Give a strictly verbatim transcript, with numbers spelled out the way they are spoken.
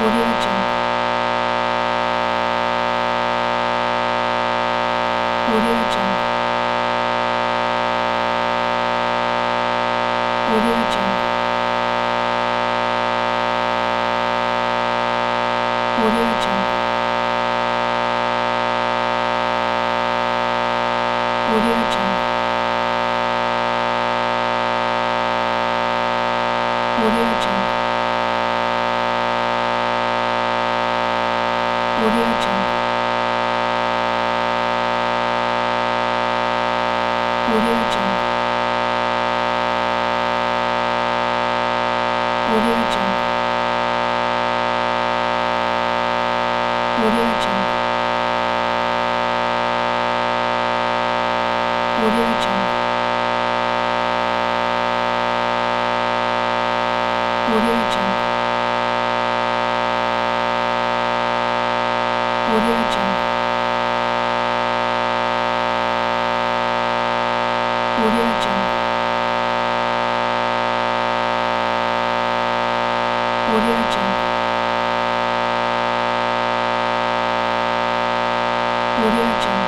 Audio Jungle. Audio Jungle. Audio Jungle. Audio Jungle. Audio Jungle. Audio Jungle. Audio Jungle. Audio Jungle. Audio Jungle. Audio Jungle. Audio Jungle. Audio Jungle. Audio Jungle. Audio Jungle. Audio Jungle. Audio Jungle.